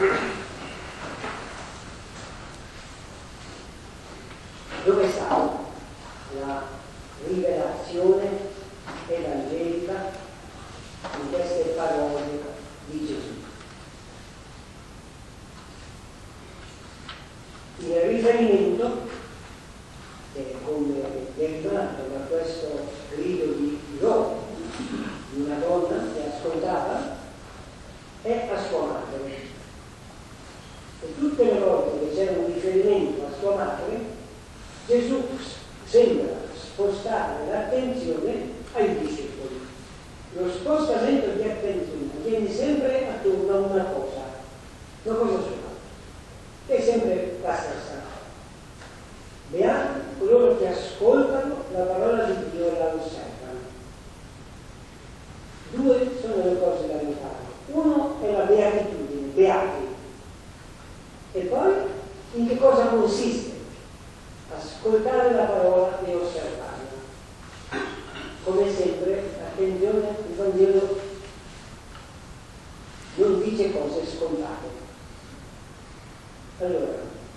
Dove sta la rivelazione evangelica di queste parole di Gesù? Il riferimento, come derivato da questo grido di lode di una donna che ascoltava, è a sua madre. E tutte le volte che c'è un riferimento a sua madre, Gesù sembra spostare l'attenzione ai discepoli. Lo spostamento di attenzione avviene sempre attorno a una cosa sola, che è sempre la stessa. Beati coloro che ascoltano la parola di Dio e la osservano. Due sono le cose da notare. Uno è la beatitudine, beati. E poi in che cosa consiste? Ascoltare la parola e osservarla. Come sempre, attenzione, il Vangelo non dice cose scontate. Allora,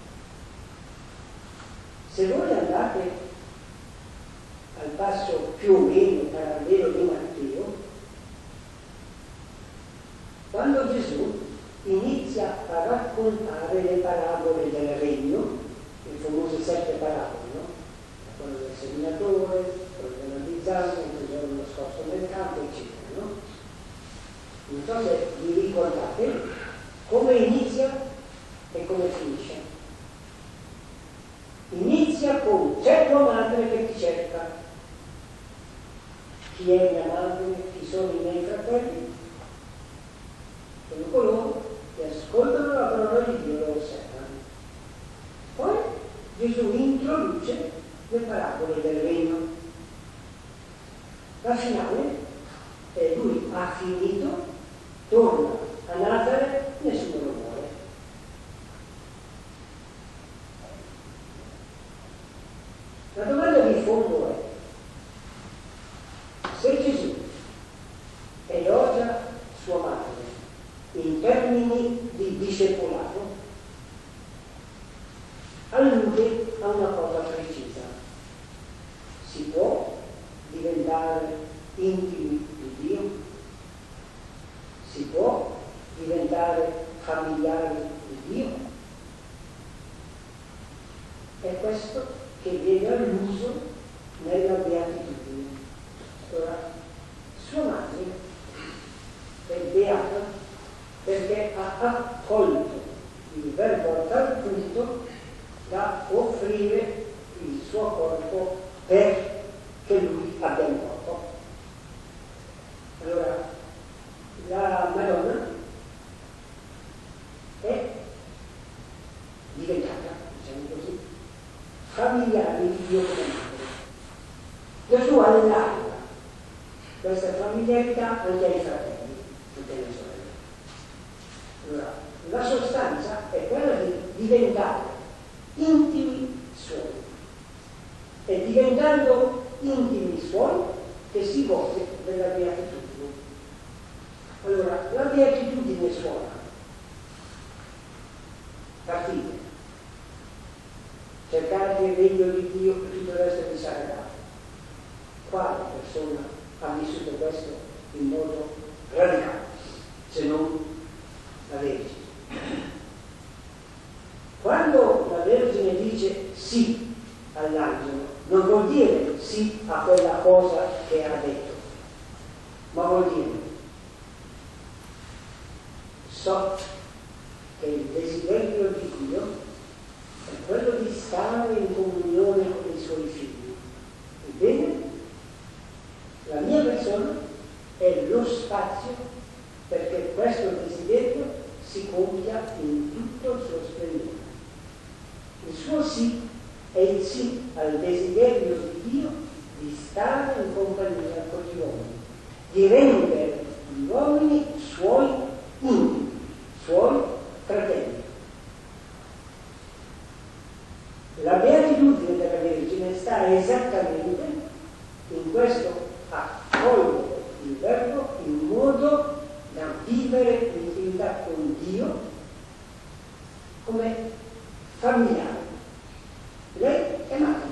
se voi andate al passo più o meno parallelo di Matteo, quando Gesù inizia a raccontare le parabole del regno, le famose 7 parabole, no? Quello del seminatore, quello della bizzarra, il tesoro nascosto nel campo, eccetera, no? Non so se vi ricordate come inizia e come finisce. Inizia con: c'è tua madre che ti cerca. Chi è mia madre? Chi sono i miei fratelli? Sono coloro che ascoltano la parola di Dio e lo osservano. Poi Gesù introduce le parabole del regno. La finale è: lui ha finito, torna a Nazareth, nessuno lo vuole. La domanda di fondo è: se Gesù elogia sua madre in termini di discepolato, allude a una cosa precisa: si può diventare intimi di Dio? Si può diventare familiari di Dio? È questo che viene all'uso nella beatitudine. Ora, sua madre è beata perché ha accolto il verbo a tal punto da offrire il suo corpo perché lui abbia un corpo. Allora, la Madonna è diventata, diciamo così, familiare di Dio come madre. Gesù allarga questa familiarità anche ai fratelli, tutte le sorelle. Allora, la sostanza è quella di diventare intimi suoi. È diventando intimi suoi che si gode della beatitudine. Allora, la beatitudine suona. Partite. Cercate il regno di Dio e tutto il resto vi sarà dato. Quale persona ha vissuto questo in modo radicale, se non la Vergine? Quando la Vergine dice sì all'angelo, non vuol dire sì a quella cosa che ha detto, ma vuol dire: so che il desiderio di Dio è quello di stare in comunione con i suoi figli. Ebbene, la mia persona è lo spazio perché questo desiderio si compia in tutto il suo splendore. Il suo sì è il sì al desiderio di Dio di stare in compagnia con gli uomini, di rendere gli uomini suoi intimi, suoi fratelli. La beatitudine della Vergine sta esattamente in questo accogliere il Verbo in modo da vivere l'intimità con Dio familiare. Lei è madre,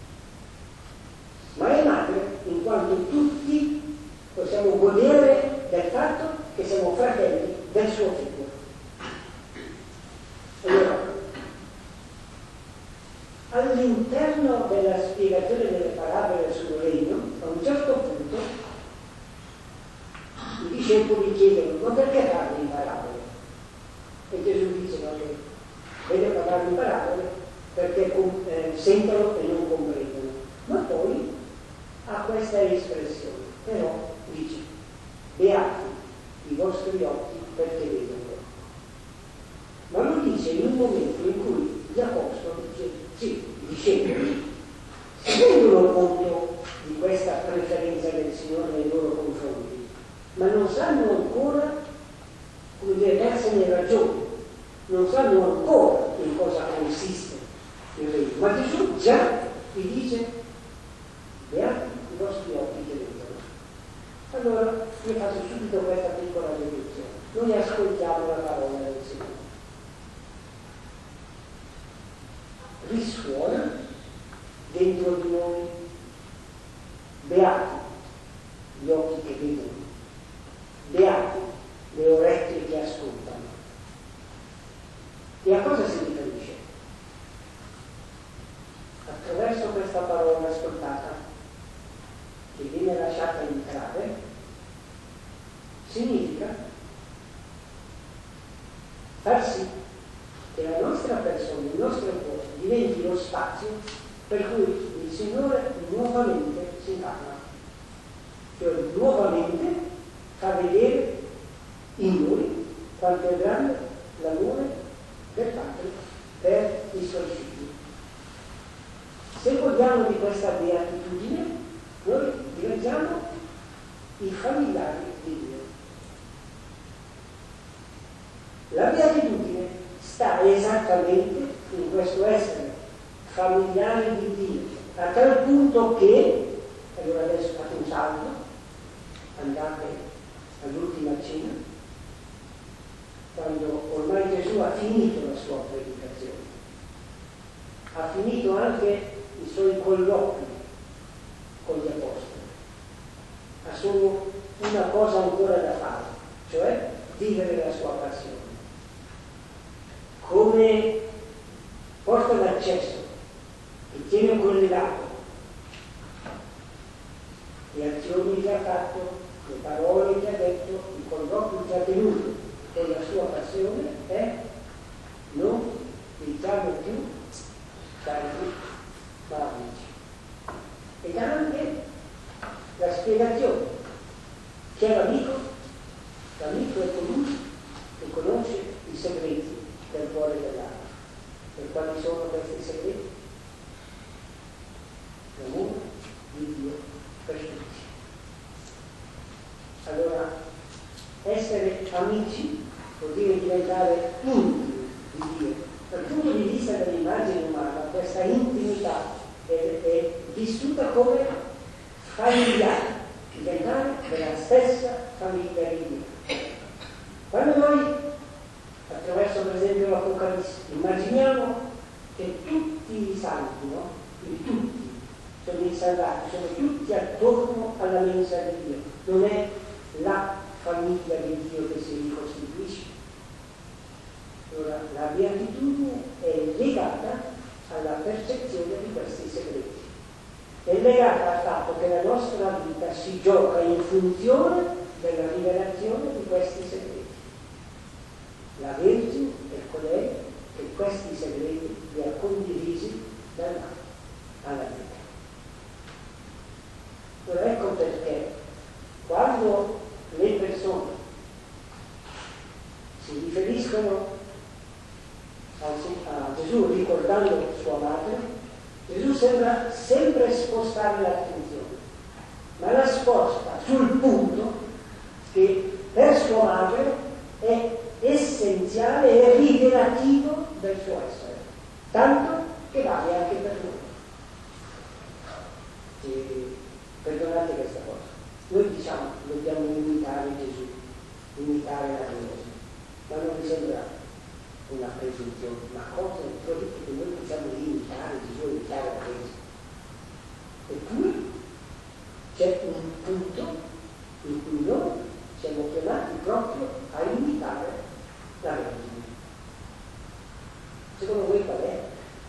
ma è madre in quanto tutti possiamo godere del fatto che siamo fratelli del suo figlio. Allora, all'interno della spiegazione delle parabole sul regno, a un certo punto i discepoli chiedono: ma perché parli in parabole? E Gesù dice: no, che deve parlare in parabole perché sentono e non comprendono. Ma poi ha questa espressione, però dice: beati i vostri occhi perché vedono. Ma lo dice in un momento in cui gli apostoli, sì, i discepoli, si rendono conto di questa preferenza del Signore nei loro confronti, ma non sanno ancora come dire, darsene ragione, non sanno ancora in cosa consiste il regno. Ma Gesù già gli dice: beati i vostri occhi che vedono. Allora io faccio subito questa piccola deduzione. Noi ascoltiamo la parola del Signore, risuona dentro di noi: beati gli occhi che vedono, beati le orecchie che ascoltano. E a cosa si riferisce? Attraverso questa parola ascoltata, che viene lasciata entrare, significa far sì che la nostra persona, il nostro cuore, diventi lo spazio per cui il Signore nuovamente si incarna, cioè nuovamente fa vedere in noi quanto è grande l'amore del Padre per i suoi figli. Se godiamo di questa beatitudine, noi diventiamo i familiari di Dio. La beatitudine sta esattamente in questo essere familiari di Dio, a tal punto che, allora adesso fate un salto, andate all'ultima cena, quando ormai Gesù ha finito la sua predicazione, ha finito anche i suoi colloqui con gli apostoli, ha solo una cosa ancora da fare, cioè vivere la sua passione. Come porta d'accesso che tiene collegato le azioni che ha fatto, le parole che ha detto, i colloqui che ha tenuto con la sua passione è: non diciamo più sardi ma amici. Ed anche la spiegazione che l'amico è colui che conosce i segreti del cuore dell'altro. E quali sono questi segreti? L'amore di Dio per tutti. Allora, essere amici vuol dire diventare intimi di Dio. Dal punto di vista dell'immagine umana, questa intimità è vissuta come familiare, diventare della stessa famiglia di Dio. Quando noi, attraverso per esempio l'Apocalisse, immaginiamo che tutti i santi, no? Tutti sono i salvati, sono tutti attorno alla mensa di Dio, non è la famiglia di Dio che si ricostituisce. Allora, la beatitudine è legata alla percezione di questi segreti, è legata al fatto che la nostra vita si gioca in funzione della rivelazione di questi segreti. La Vergine è colei che questi segreti li ha condivisi dall'alto alla vita. Allora ecco perché quando le persone si riferiscono a Gesù ricordando sua madre, Gesù sembra sempre spostare l'attenzione, ma la sposta sul punto che per sua madre è essenziale e rivelativo del suo essere, tanto che vale anche per noi. E perdonate questa cosa, noi diciamo dobbiamo imitare Gesù, imitare la Chiesa, ma non vi sembra una presunzione, ma cose che noi possiamo limitare, Gesù evitare la Chiesa. Eppure c'è un punto in cui noi siamo chiamati proprio a imitare la Vergine. Secondo voi qual è?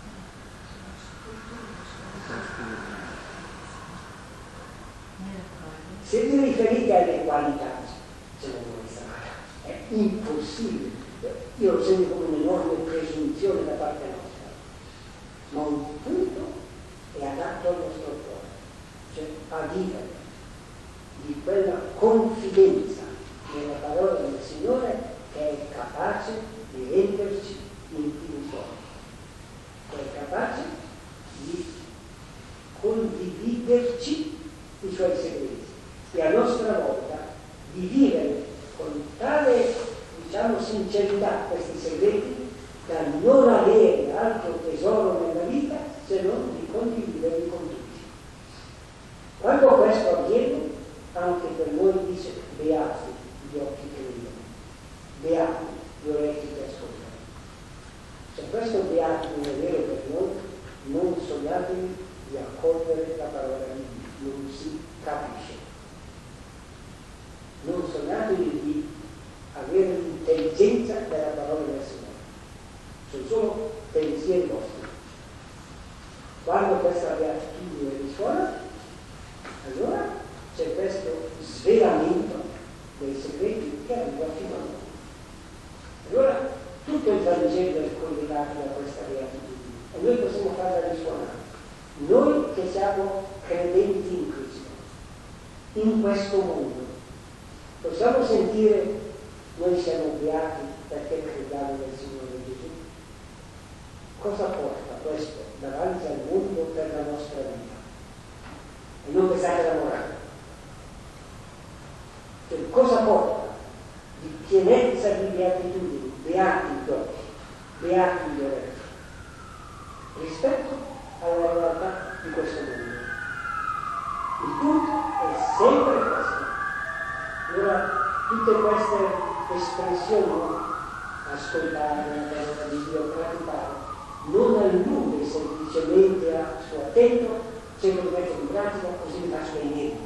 Se vi riferite alle qualità, secondo voi sarà, è impossibile. Io lo sento come un'enorme presunzione da parte nostra, ma un punto è adatto al nostro cuore, cioè a vivere di quella confidenza nella parola del Signore che è capace di renderci intimi suoi, che è capace di condividerci i suoi segreti e a nostra volta di vivere con tale, diciamo, sincerità questi segreti da non avere altro tesoro nella vita se non di condividerli con tutti. Quando questo avviene, anche per noi dice: beati gli occhi che vedono, beati gli orecchi che ascoltano. Se questo beati non è vero per noi, non sognatevi di accogliere la parola di Dio, non si capisce. Non sognatevi di avere l'intelligenza della parola del Signore, sono solo pensieri vostri. Quando questa beatitudine risuona, allora c'è questo svelamento dei segreti che arriva fino a noi. Allora tutto il Vangelo è collegato da questa beatitudine e noi possiamo farla risuonare. Noi che siamo credenti in Cristo, in questo mondo, possiamo sentire: noi siamo beati perché crediamo nel Signore Gesù. Cosa porta questo davanti al mondo per la nostra vita? E non pensate alla morale. Cioè, cosa porta di pienezza di beatitudine, beati gli occhi, beati gli orecchi, rispetto alla realtà di questo mondo? Il punto è sempre questo. Allora, tutte queste espressioni, ascoltare la parola di Dio, praticare, non allude semplicemente a sto attento, se lo metto in pratica così mi faccio dei niente.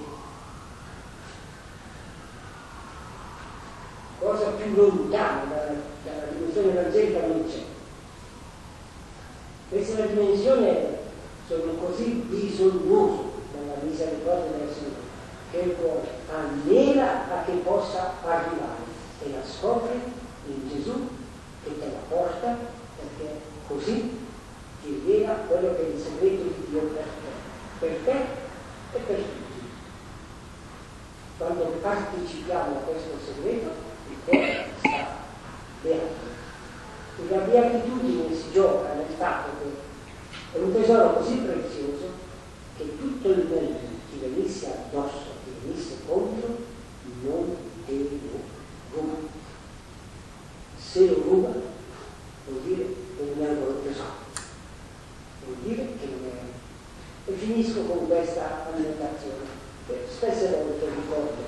Cosa più lontana dalla dimensione evangelica non c'è. Questa è la dimensione, sono così bisognoso della misericordia del Signore, che il cuore anela a che possa arrivare e la scopri in Gesù che te la porta, perché così ti rivela quello che è il segreto di Dio per te e per tutti. Quando partecipiamo a questo segreto, il cuore sta beato. E la beatitudine si gioca nel fatto che è un tesoro così prezioso che tutto il mondo ti venisse addosso, ti venisse contro, non te lo ruba. Se lo ruba, vuol dire che non è ancora preso, vuol dire che non è. E finisco con questa annotazione, che spesse volte ricordo.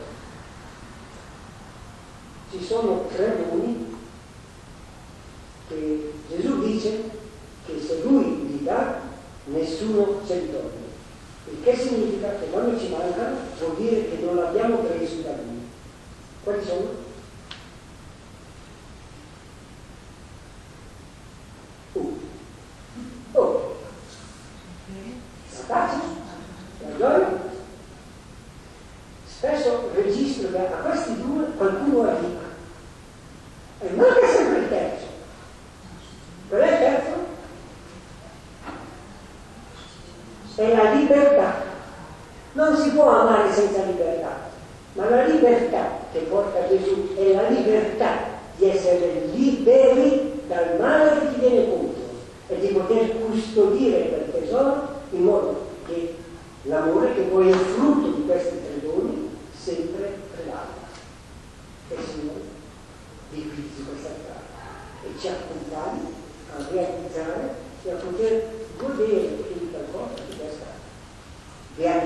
Ci sono 3 doni che Gesù dice che se Lui li dà, nessuno ce li toglie. Il che significa che quando ci mancano vuol dire che non l'abbiamo preso da Lui. Quali sono? La pace, la gioia. Spesso registro che a questi 2 qualcuno arriva e manca sempre il terzo. Qual è il terzo? È la libertà. Non si può amare senza libertà, ma la libertà che porta Gesù è la libertà di essere liberi dal male che ti viene contro e di poter custodire quel tesoro in modo che l'amore, che poi è il frutto di questi 3 doni, sempre prevalga. E Signore divisi questa strada e ci accompagni a realizzare e a poter godere di qualcosa di questa beatitudine.